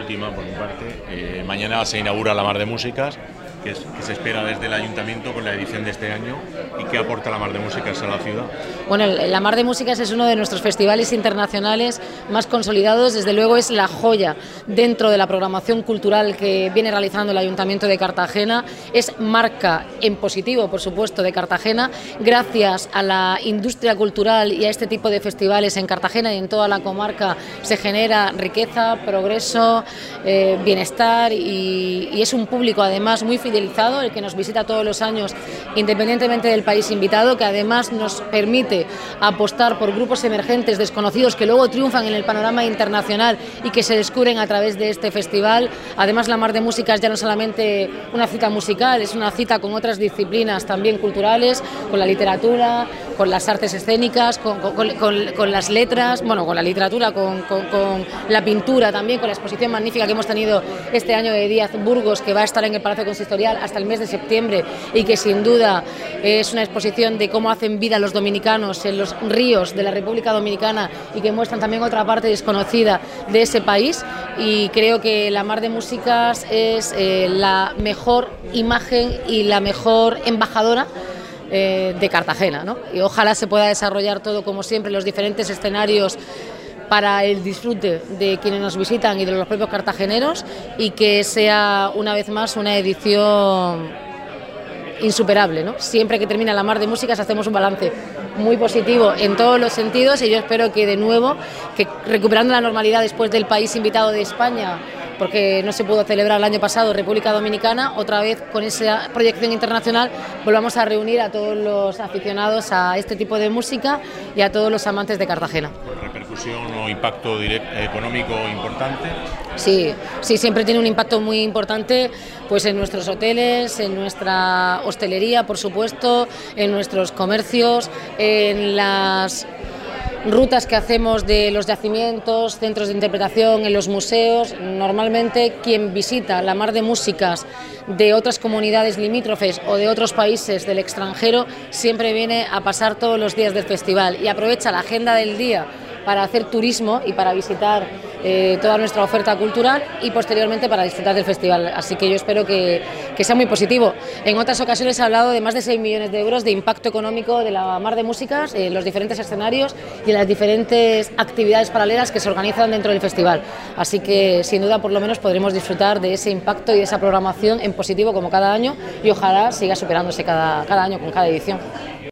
última por mi parte. Mañana se inaugura la Mar de Músicas, que se espera desde el Ayuntamiento con la edición de este año. ¿Y qué aporta la Mar de Músicas a la ciudad? Bueno, la Mar de Músicas es uno de nuestros festivales internacionales más consolidados, desde luego es la joya dentro de la programación cultural que viene realizando el Ayuntamiento de Cartagena, es marca en positivo, por supuesto, de Cartagena, gracias a la industria cultural y a este tipo de festivales en Cartagena y en toda la comarca se genera riqueza, progreso, bienestar y es un público además muy fidelizado, el que nos visita todos los años, independientemente del país invitado, que además nos permite apostar por grupos emergentes, desconocidos, que luego triunfan en el panorama internacional y que se descubren a través de este festival. Además, la Mar de Músicas ya no solamente una cita musical, es una cita con otras disciplinas también culturales, con la literatura, con las artes escénicas, con las letras, bueno, con la literatura, con la pintura también, con la exposición magnífica que hemos tenido este año de Díaz Burgos, que va a estar en el Palacio Consistorial hasta el mes de septiembre y que sin duda es una exposición de cómo hacen vida los dominicanos en los ríos de la República Dominicana y que muestran también otra parte desconocida de ese país, y creo que la Mar de Músicas es la mejor imagen y la mejor embajadora de Cartagena, ¿no? Y ojalá se pueda desarrollar todo como siempre, los diferentes escenarios para el disfrute de quienes nos visitan y de los propios cartageneros, y que sea una vez más una edición insuperable, ¿no? Siempre que termina la Mar de Músicas hacemos un balance muy positivo en todos los sentidos, y yo espero que de nuevo, que recuperando la normalidad después del país invitado de España, porque no se pudo celebrar el año pasado, República Dominicana, otra vez con esa proyección internacional volvamos a reunir a todos los aficionados a este tipo de música y a todos los amantes de Cartagena. ¿Repercusión o impacto económico importante? Sí, siempre tiene un impacto muy importante, pues en nuestros hoteles, en nuestra hostelería, por supuesto, en nuestros comercios, en las rutas que hacemos de los yacimientos, centros de interpretación, en los museos. Normalmente quien visita la Mar de Músicas de otras comunidades limítrofes o de otros países del extranjero siempre viene a pasar todos los días del festival y aprovecha la agenda del día para hacer turismo y para visitar toda nuestra oferta cultural y posteriormente para disfrutar del festival. Así que yo espero que sea muy positivo. En otras ocasiones he hablado de más de 6 millones de euros de impacto económico de la Mar de Músicas en los diferentes escenarios y en las diferentes actividades paralelas que se organizan dentro del festival. Así que sin duda por lo menos podremos disfrutar de ese impacto y de esa programación en positivo como cada año, y ojalá siga superándose cada año con cada edición.